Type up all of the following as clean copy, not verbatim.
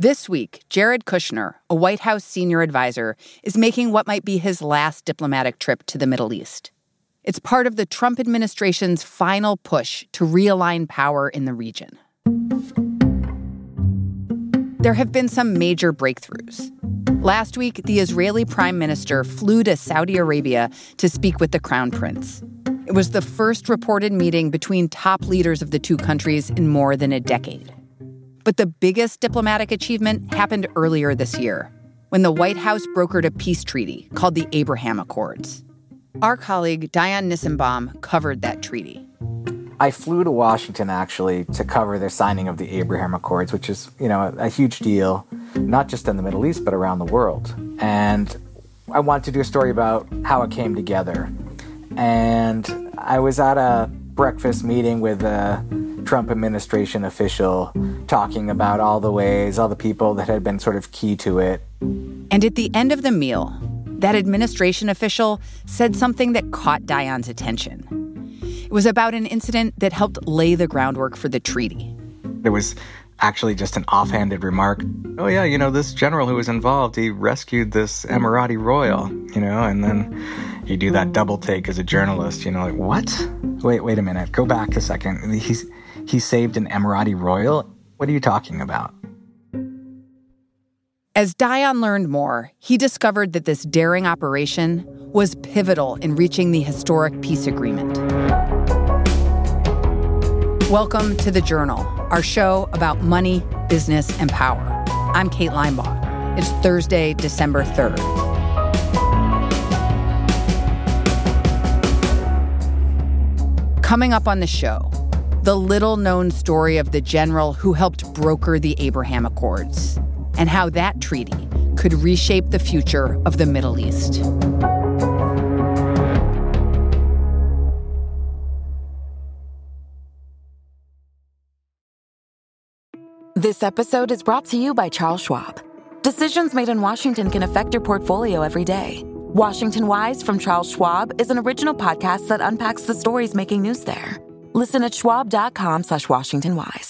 This week, Jared Kushner, a White House senior advisor, is making what might be his last diplomatic trip to the Middle East. It's part of the Trump administration's final push to realign power in the region. There have been some major breakthroughs. Last week, the Israeli prime minister flew to Saudi Arabia to speak with the crown prince. It was the first reported meeting between top leaders of the two countries in more than a decade. But the biggest diplomatic achievement happened earlier this year, when the White House brokered a peace treaty called the Abraham Accords. Our colleague Dayan Nissenbaum covered that treaty. I flew to Washington, actually, to cover the signing of the Abraham Accords, which is, a huge deal, not just in the Middle East, but around the world. And I wanted to do a story about how it came together. And I was at a breakfast meeting with a Trump administration official talking about all the people that had been sort of key to it. And at the end of the meal, that administration official said something that caught Dayan's attention. It was about an incident that helped lay the groundwork for the treaty. There was actually just an offhanded remark. Oh, yeah, this general who was involved, he rescued this Emirati royal, and then you do that double take as a journalist, like, what? Wait a minute. Go back a second. He saved an Emirati royal? What are you talking about? As Dayan learned more, he discovered that this daring operation was pivotal in reaching the historic peace agreement. Welcome to The Journal, our show about money, business, and power. I'm Kate Linebaugh. It's Thursday, December 3rd. Coming up on the show, the little-known story of the general who helped broker the Abraham Accords, and how that treaty could reshape the future of the Middle East. This episode is brought to you by Charles Schwab. Decisions made in Washington can affect your portfolio every day. Washington Wise from Charles Schwab is an original podcast that unpacks the stories making news there. Listen at schwab.com/WashingtonWise.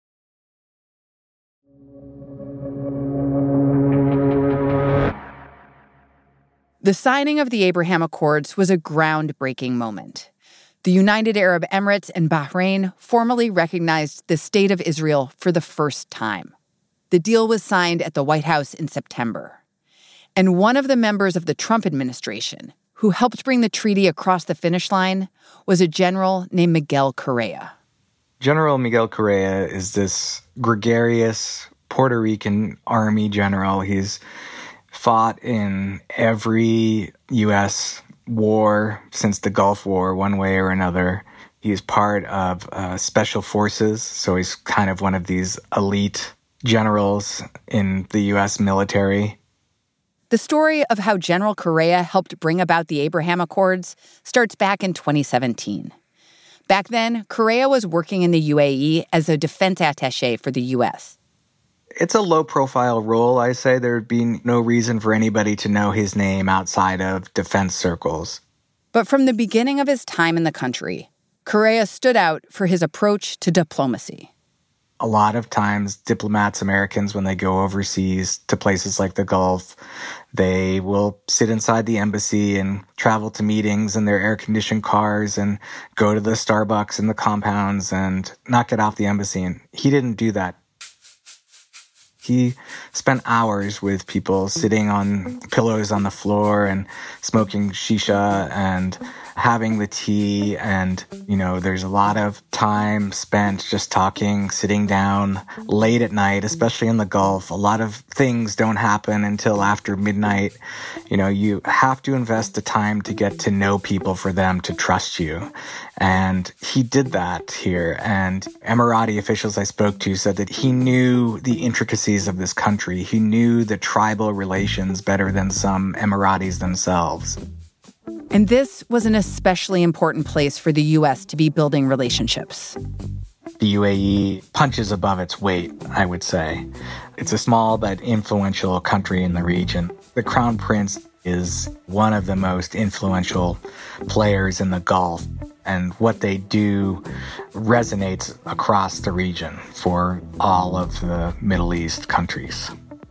The signing of the Abraham Accords was a groundbreaking moment. The United Arab Emirates and Bahrain formally recognized the State of Israel for the first time. The deal was signed at the White House in September. And one of the members of the Trump administration who helped bring the treaty across the finish line was a general named Miguel Correa. General Miguel Correa is this gregarious Puerto Rican army general. He's fought in every U.S. war since the Gulf War, one way or another. He's part of special forces, so he's kind of one of these elite generals in the U.S. military. The story of how General Correa helped bring about the Abraham Accords starts back in 2017. Back then, Correa was working in the UAE as a defense attaché for the U.S. It's a low-profile role, I say. There'd be no reason for anybody to know his name outside of defense circles. But from the beginning of his time in the country, Correa stood out for his approach to diplomacy. A lot of times, diplomats, Americans, when they go overseas to places like the Gulf, they will sit inside the embassy and travel to meetings in their air-conditioned cars and go to the Starbucks in the compounds and not get off the embassy. And he didn't do that. He spent hours with people sitting on pillows on the floor and smoking shisha and having the tea. And, there's a lot of time spent just talking, sitting down late at night, especially in the Gulf. A lot of things don't happen until after midnight. You have to invest the time to get to know people for them to trust you. And he did that here. And Emirati officials I spoke to said that he knew the intricacies of this country. He knew the tribal relations better than some Emiratis themselves. And this was an especially important place for the U.S. to be building relationships. The UAE punches above its weight, I would say. It's a small but influential country in the region. The Crown Prince is one of the most influential players in the Gulf, and what they do resonates across the region for all of the Middle East countries.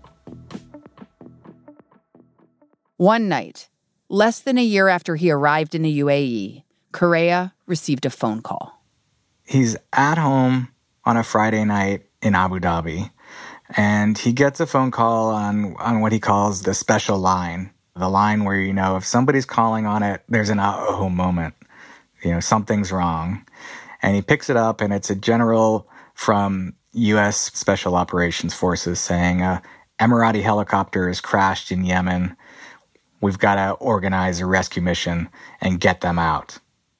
One night, less than a year after he arrived in the UAE, Correa received a phone call. He's at home on a Friday night in Abu Dhabi, and he gets a phone call on what he calls the special line, the line where, if somebody's calling on it, there's an uh-oh moment. Something's wrong. And he picks it up, and it's a general from U.S. Special Operations Forces saying, Emirati helicopter has crashed in Yemen. We've got to organize a rescue mission and get them out.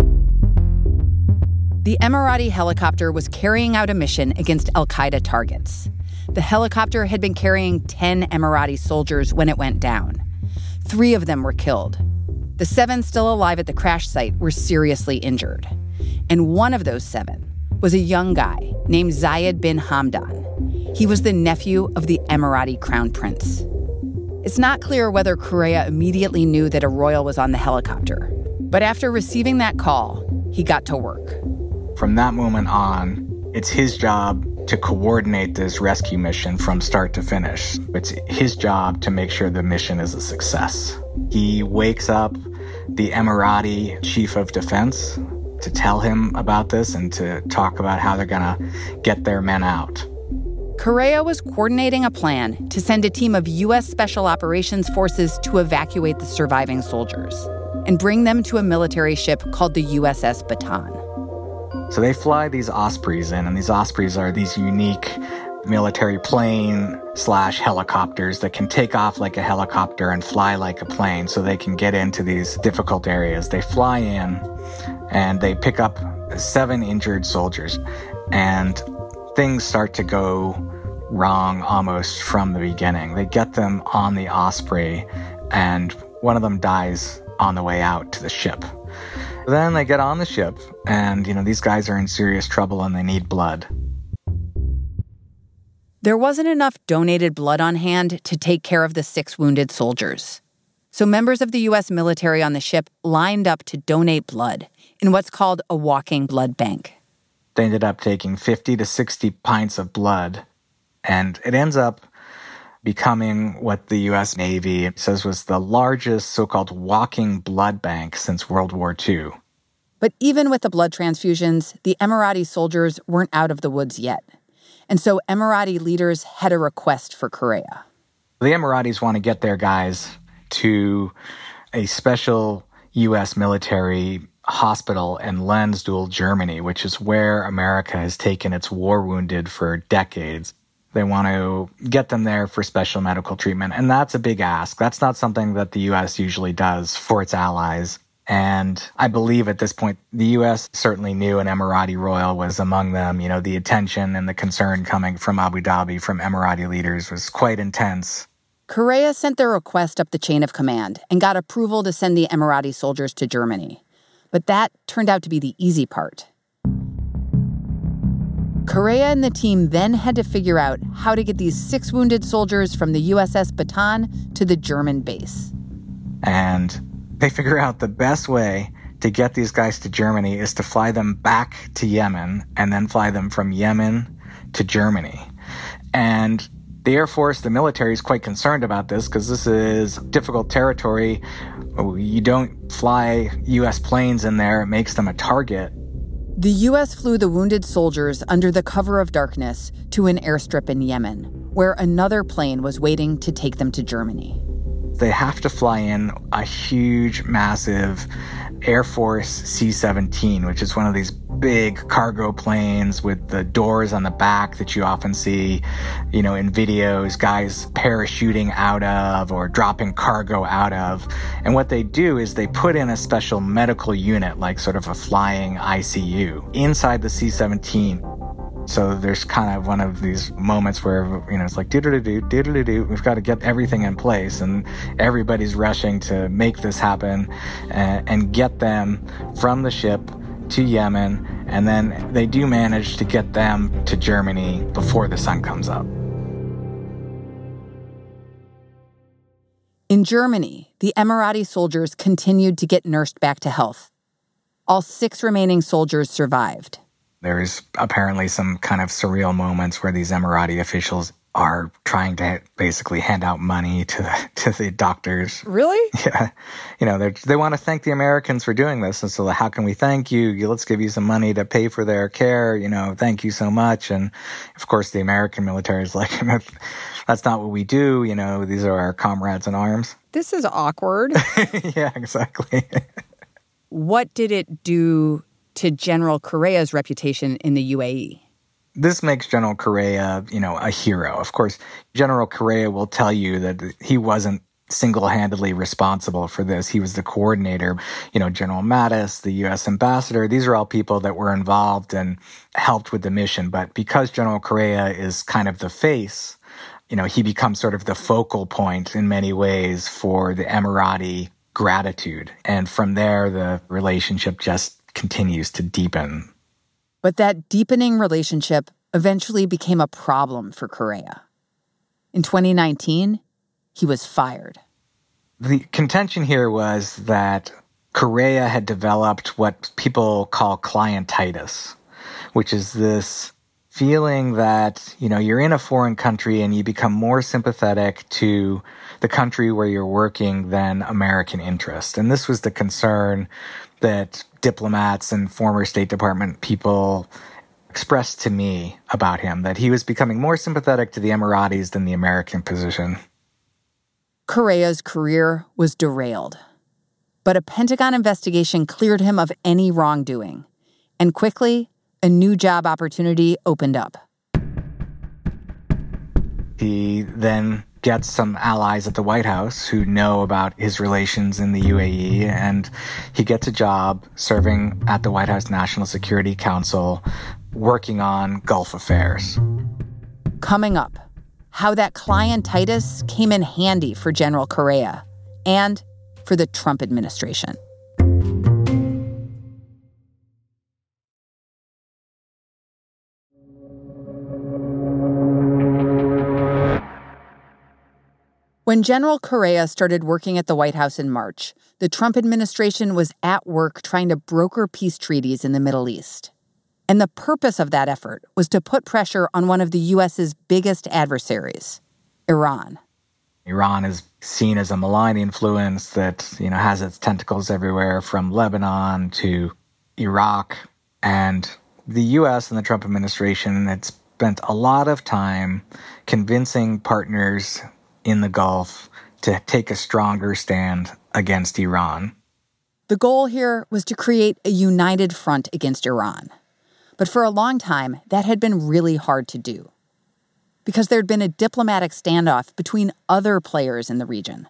The Emirati helicopter was carrying out a mission against al-Qaeda targets. The helicopter had been carrying 10 Emirati soldiers when it went down. 3 of them were killed. The 7 still alive at the crash site were seriously injured. And one of those 7 was a young guy named Zayed bin Hamdan. He was the nephew of the Emirati crown prince. It's not clear whether Correa immediately knew that a royal was on the helicopter. But after receiving that call, he got to work. From that moment on, it's his job to coordinate this rescue mission from start to finish. It's his job to make sure the mission is a success. He wakes up the Emirati chief of defense to tell him about this and to talk about how they're going to get their men out. Correa was coordinating a plan to send a team of U.S. Special Operations Forces to evacuate the surviving soldiers and bring them to a military ship called the USS Bataan. So they fly these Ospreys in, and these Ospreys are these unique military plane/helicopters that can take off like a helicopter and fly like a plane, so they can get into these difficult areas. They fly in, and they pick up 7 injured soldiers, and things start to go wrong almost from the beginning. They get them on the Osprey, and one of them dies on the way out to the ship. Then they get on the ship, and, these guys are in serious trouble and they need blood. There wasn't enough donated blood on hand to take care of the 6 wounded soldiers. So members of the U.S. military on the ship lined up to donate blood in what's called a walking blood bank. They ended up taking 50 to 60 pints of blood, and it ends up becoming what the U.S. Navy says was the largest so-called walking blood bank since World War II. But even with the blood transfusions, the Emirati soldiers weren't out of the woods yet. And so Emirati leaders had a request for Correa. The Emiratis want to get their guys to a special U.S. military hospital in Lensdal, Germany, which is where America has taken its war wounded for decades. They want to get them there for special medical treatment. And that's a big ask. That's not something that the U.S. usually does for its allies. And I believe at this point, the U.S. certainly knew an Emirati royal was among them. The attention and the concern coming from Abu Dhabi from Emirati leaders was quite intense. Correa sent their request up the chain of command and got approval to send the Emirati soldiers to Germany. But that turned out to be the easy part. Correa and the team then had to figure out how to get these 6 wounded soldiers from the USS Bataan to the German base. And they figure out the best way to get these guys to Germany is to fly them back to Yemen and then fly them from Yemen to Germany. And the Air Force, the military, is quite concerned about this because this is difficult territory. You don't fly U.S. planes in there. It makes them a target. The U.S. flew the wounded soldiers under the cover of darkness to an airstrip in Yemen, where another plane was waiting to take them to Germany. They have to fly in a huge, massive Air Force C-17, which is one of these big cargo planes with the doors on the back that you often see, in videos, guys parachuting out of or dropping cargo out of. And what they do is they put in a special medical unit, like sort of a flying ICU, inside the C-17. So there's kind of one of these moments where, it's like, do-do-do-do, we've got to get everything in place. And everybody's rushing to make this happen and get them from the ship to Yemen. And then they do manage to get them to Germany before the sun comes up. In Germany, the Emirati soldiers continued to get nursed back to health. All 6 remaining soldiers survived. There's apparently some kind of surreal moments where these Emirati officials are trying to basically hand out money to the doctors. Really? Yeah. They want to thank the Americans for doing this. And so how can we thank you? Let's give you some money to pay for their care. Thank you so much. And of course, the American military is like, that's not what we do. These are our comrades in arms. This is awkward. Yeah, exactly. What did it do to General Correa's reputation in the UAE? This makes General Correa, a hero. Of course, General Correa will tell you that he wasn't single-handedly responsible for this. He was the coordinator. General Mattis, the U.S. ambassador, these are all people that were involved and helped with the mission. But because General Correa is kind of the face, he becomes sort of the focal point in many ways for the Emirati gratitude. And from there, the relationship just continues to deepen. But that deepening relationship eventually became a problem for Correa. In 2019, he was fired. The contention here was that Correa had developed what people call clientitis, which is this feeling that, you're in a foreign country and you become more sympathetic to the country where you're working than American interest. And this was the concern that diplomats and former State Department people expressed to me about him, that he was becoming more sympathetic to the Emiratis than the American position. Correa's career was derailed. But a Pentagon investigation cleared him of any wrongdoing. And quickly, a new job opportunity opened up. He then gets some allies at the White House who know about his relations in the UAE, and he gets a job serving at the White House National Security Council, working on Gulf affairs. Coming up, how that clientitis came in handy for General Correa and for the Trump administration. When General Correa started working at the White House in March, the Trump administration was at work trying to broker peace treaties in the Middle East. And the purpose of that effort was to put pressure on one of the U.S.'s biggest adversaries, Iran. Iran is seen as a malign influence that, has its tentacles everywhere from Lebanon to Iraq. And the U.S. and the Trump administration had spent a lot of time convincing partners in the Gulf to take a stronger stand against Iran. The goal here was to create a united front against Iran. But for a long time, that had been really hard to do, because there'd been a diplomatic standoff between other players in the region.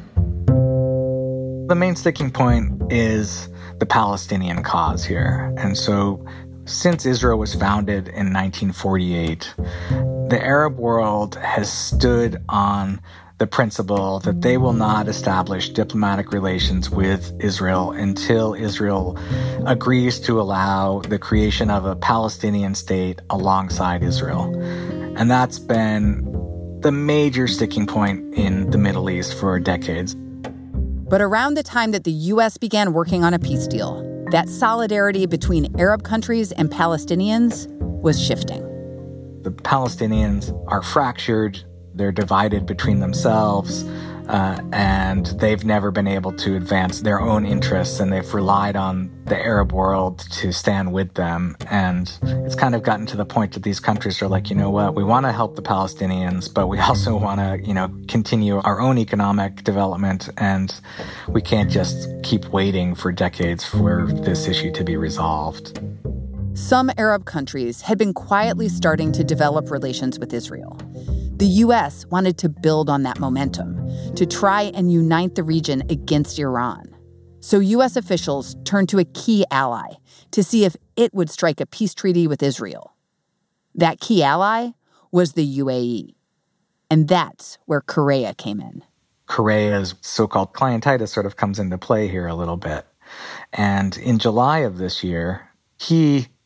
The main sticking point is the Palestinian cause here. And so since Israel was founded in 1948, the Arab world has stood on the principle that they will not establish diplomatic relations with Israel until Israel agrees to allow the creation of a Palestinian state alongside Israel. And that's been the major sticking point in the Middle East for decades. But around the time that the U.S. began working on a peace deal, that solidarity between Arab countries and Palestinians was shifting. The Palestinians are fractured, they're divided between themselves, and they've never been able to advance their own interests, and they've relied on the Arab world to stand with them. And it's kind of gotten to the point that these countries are like, you know what, we want to help the Palestinians, but we also want to, continue our own economic development, and we can't just keep waiting for decades for this issue to be resolved. Some Arab countries had been quietly starting to develop relations with Israel. The U.S. wanted to build on that momentum, to try and unite the region against Iran. So U.S. officials turned to a key ally to see if it would strike a peace treaty with Israel. That key ally was the UAE. And that's where Correa came in. Correa's so-called clientitis sort of comes into play here a little bit. And in July of this year, he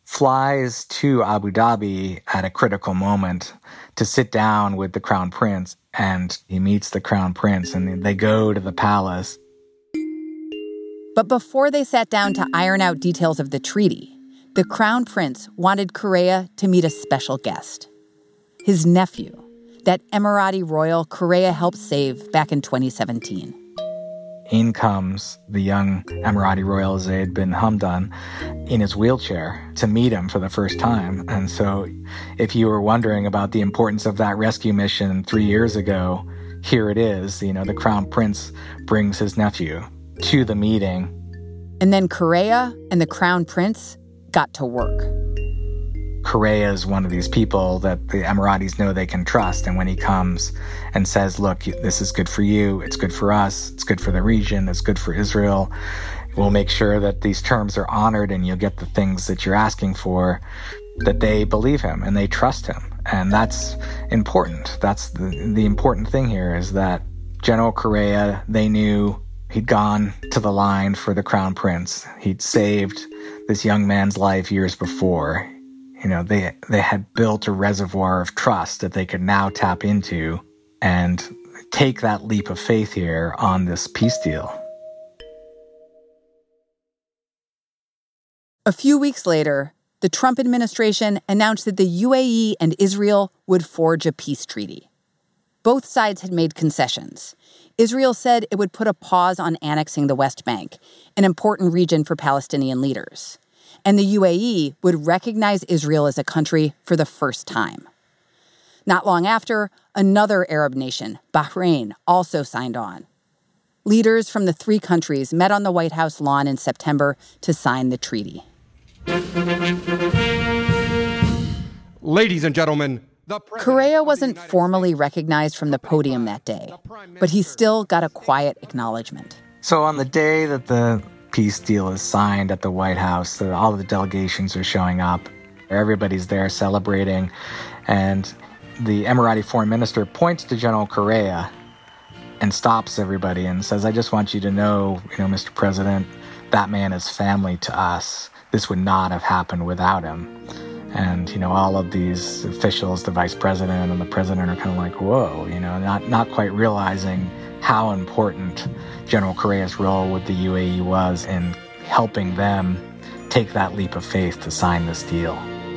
flies to Abu Dhabi at a critical moment to sit down with the crown prince, and he meets the crown prince, and they go to the palace. But before they sat down to iron out details of the treaty, the crown prince wanted Correa to meet a special guest. His nephew, that Emirati royal Correa helped save back in 2017. In comes the young Emirati royal Zayed bin Hamdan in his wheelchair to meet him for the first time. And so if you were wondering about the importance of that rescue mission 3 years ago, here it is. The crown prince brings his nephew to the meeting. And then Correa and the crown prince got to work. Correa is one of these people that the Emiratis know they can trust. And when he comes and says, look, this is good for you, it's good for us, it's good for the region, it's good for Israel, we'll make sure that these terms are honored and you'll get the things that you're asking for, that they believe him and they trust him. And that's important. That's the important thing here, is that General Correa, they knew he'd gone to the line for the crown prince. He'd saved this young man's life years before. They had built a reservoir of trust that they could now tap into and take that leap of faith here on this peace deal. A few weeks later, the Trump administration announced that the UAE and Israel would forge a peace treaty. Both sides had made concessions. Israel said it would put a pause on annexing the West Bank, an important region for Palestinian leaders. And the UAE would recognize Israel as a country for the first time. Not long after, another Arab nation, Bahrain, also signed on. Leaders from the 3 countries met on the White House lawn in September to sign the treaty. Ladies and gentlemen, Correa wasn't formally recognized from the podium that day, but he still got a quiet acknowledgement. So on the day that the peace deal is signed at the White House, all of the delegations are showing up. Everybody's there celebrating. And the Emirati foreign minister points to General Correa and stops everybody and says, I just want you to know, Mr. President, that man is family to us. This would not have happened without him. And, all of these officials, the vice president and the president, are kind of like, whoa, not quite realizing how important General Correa's role with the UAE was in helping them take that leap of faith to sign this deal.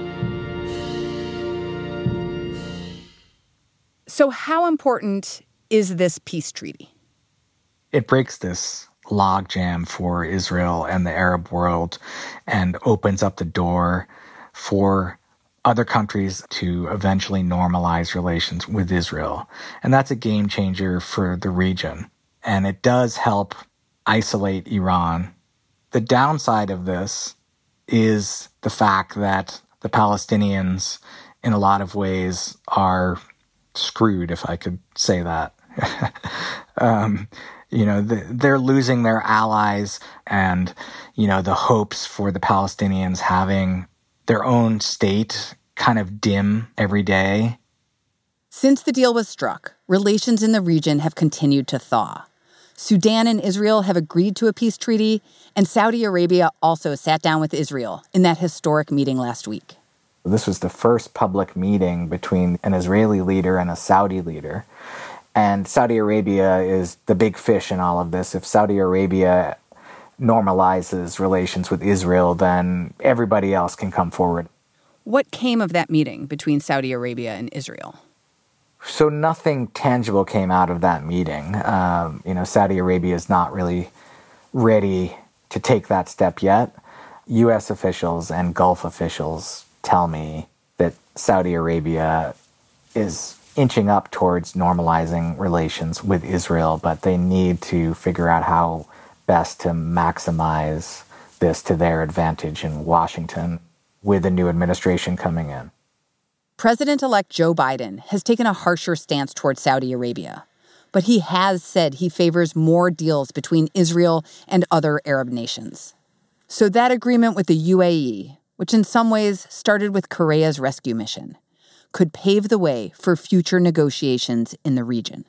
So how important is this peace treaty? It breaks this logjam for Israel and the Arab world and opens up the door for other countries to eventually normalize relations with Israel. And that's a game changer for the region. And it does help isolate Iran. The downside of this is the fact that the Palestinians, in a lot of ways, are screwed, if I could say that. They're losing their allies and, the hopes for the Palestinians having their own state kind of dim every day. Since the deal was struck, relations in the region have continued to thaw. Sudan and Israel have agreed to a peace treaty, and Saudi Arabia also sat down with Israel in that historic meeting last week. This was the first public meeting between an Israeli leader and a Saudi leader. And Saudi Arabia is the big fish in all of this. If Saudi Arabia normalizes relations with Israel, then everybody else can come forward. What came of that meeting between Saudi Arabia and Israel? So nothing tangible came out of that meeting. Saudi Arabia is not really ready to take that step yet. U.S. officials and Gulf officials tell me that Saudi Arabia is inching up towards normalizing relations with Israel, but they need to figure out how best to maximize this to their advantage in Washington with the new administration coming in. President-elect Joe Biden has taken a harsher stance towards Saudi Arabia, but he has said he favors more deals between Israel and other Arab nations. So that agreement with the UAE, which in some ways started with Correa's rescue mission, could pave the way for future negotiations in the region.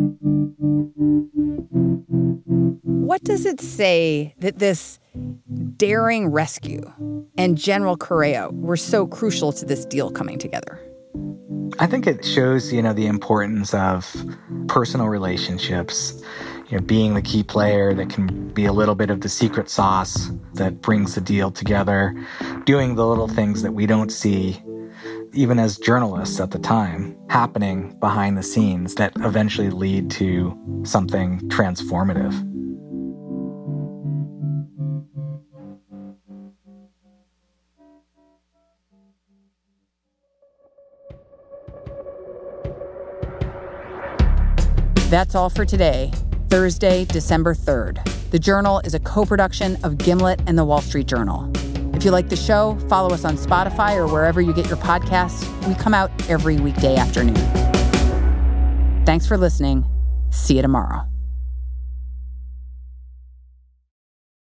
What does it say that this daring rescue and General Correa were so crucial to this deal coming together? I think it shows, the importance of personal relationships, being the key player that can be a little bit of the secret sauce that brings the deal together, doing the little things that we don't see, even as journalists at the time, happening behind the scenes that eventually lead to something transformative. That's all for today, Thursday, December 3rd. The Journal is a co-production of Gimlet and The Wall Street Journal. If you like the show, follow us on Spotify or wherever you get your podcasts. We come out every weekday afternoon. Thanks for listening. See you tomorrow.